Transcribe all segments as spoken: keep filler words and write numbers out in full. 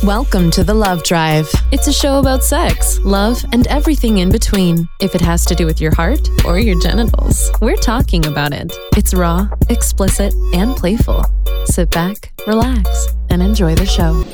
Welcome to The Love Drive. It's a show about sex, love, and everything in between. If it has to do with your heart or your genitals, we're talking about it. It's raw, explicit, and playful. Sit back, relax, and enjoy the show.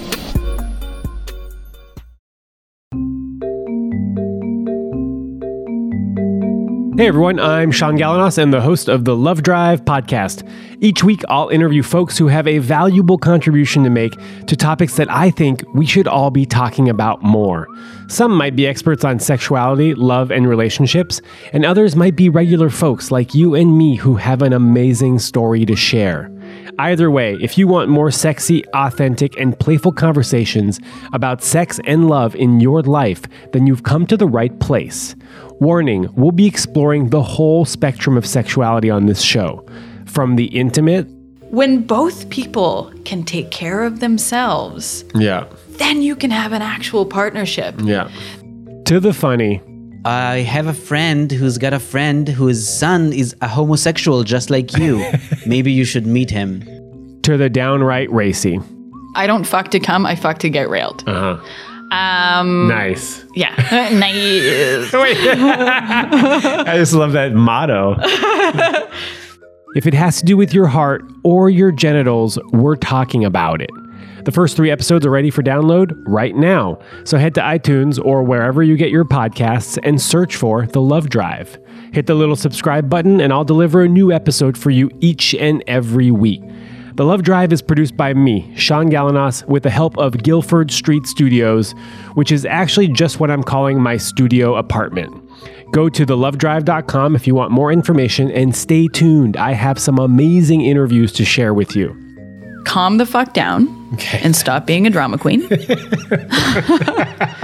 Hey everyone, I'm Sean Galanos and the host of the Love Drive podcast. Each week, I'll interview folks who have a valuable contribution to make to topics that I think we should all be talking about more. Some might be experts on sexuality, love, and relationships, and others might be regular folks like you and me who have an amazing story to share. Either way, if you want more sexy, authentic, and playful conversations about sex and love in your life, then you've come to the right place. Warning, we'll be exploring the whole spectrum of sexuality on this show. From the intimate... When both people can take care of themselves, yeah, then you can have an actual partnership. Yeah. To the funny... I have a friend who's got a friend whose son is a homosexual just like you. Maybe you should meet him. To the downright racy. I don't fuck to come, I fuck to get railed. Uh-huh. Um, nice. Yeah. Nice. Wait. I just love that motto. If it has to do with your heart or your genitals, we're talking about it. The first three episodes are ready for download right now. So head to iTunes or wherever you get your podcasts and search for The Love Drive. Hit the little subscribe button and I'll deliver a new episode for you each and every week. The Love Drive is produced by me, Sean Galanos, with the help of Guilford Street Studios, which is actually just what I'm calling my studio apartment. Go to the love drive dot com if you want more information and stay tuned. I have some amazing interviews to share with you. Calm the fuck down okay. and stop being a drama queen.